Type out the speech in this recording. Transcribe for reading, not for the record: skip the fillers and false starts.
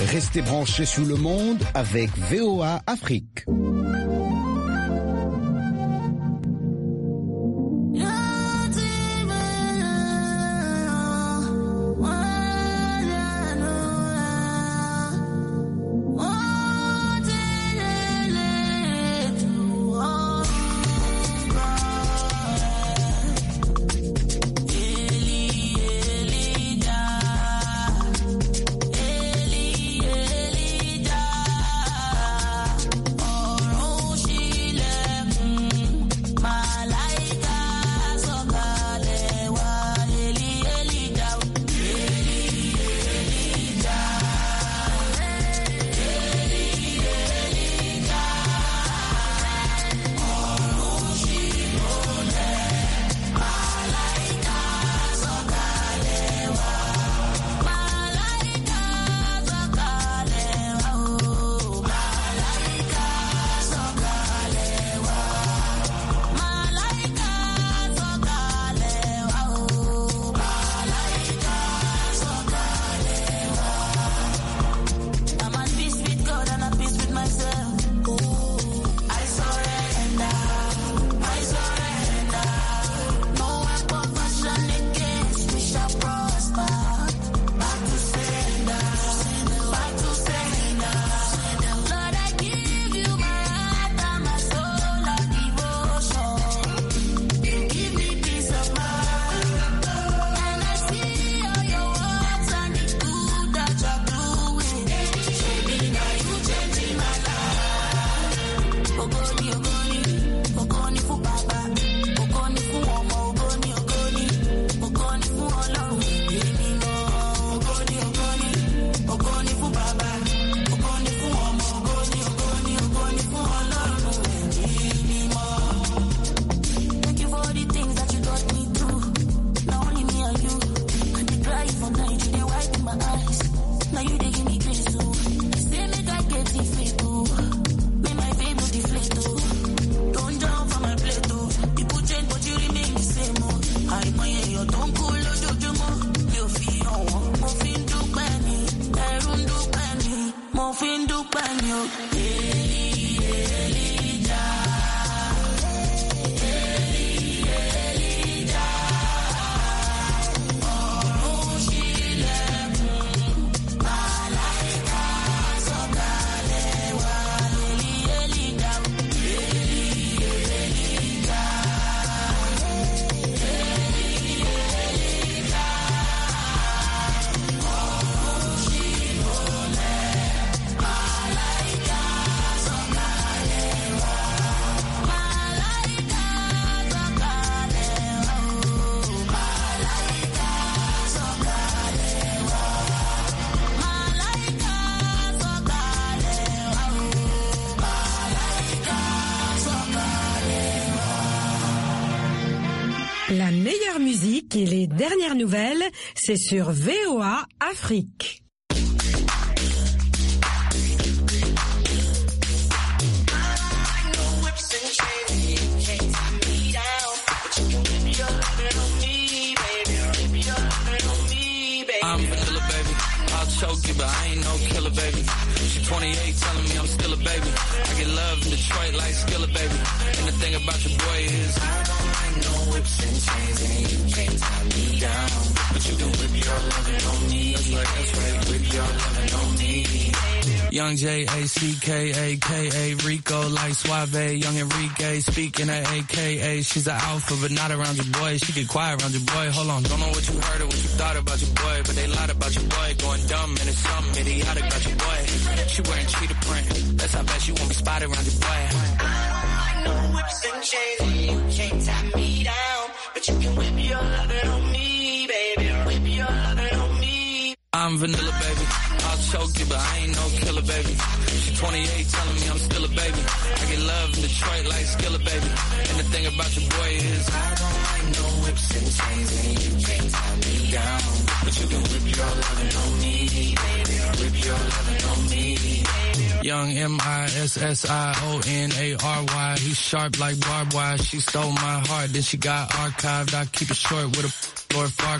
Restez branchés sur le monde avec VOA Afrique. La meilleure musique et les dernières nouvelles, c'est sur VOA Afrique. Choke you, but I ain't no killer, baby. She 28, telling me I'm still a baby. I get love in Detroit like Skilla, baby. And the thing about your boy is I don't like no whips and chains, and you can't tie me down. But you can whip your lovin' on me. That's right, whip your lovin' on me. Young J-A-C-K-A-K-A, Rico like Suave, Young Enrique, speaking at AKA. She's an alpha, but not around your boy. She get quiet around your boy. Hold on, don't know what you heard or what you thought about your boy, but they lied about your boy. Going dumb, and it's something idiotic about your boy. She wearing cheetah print, that's how bad she won't be spotted around your boy. I don't like no whips and chains, and you can't tie me down, but you can whip your lovin' on me, baby. Whip your lovin' on me. I'm vanilla, baby. I'll choke you, but I ain't no killer, baby. She 28, telling me I'm still a baby. I get love in Detroit like Skilla, baby. And the thing about your boy is I don't like no whips and chains, and you can't tie me down, but you can whip your lovin' on me, baby. Whip your lovin' on me. Young M-I-S-S-I-O-N-A-R-Y. He's sharp like barbed wire. She stole my heart, then she got archived. I keep it short with a Lord Farquhar.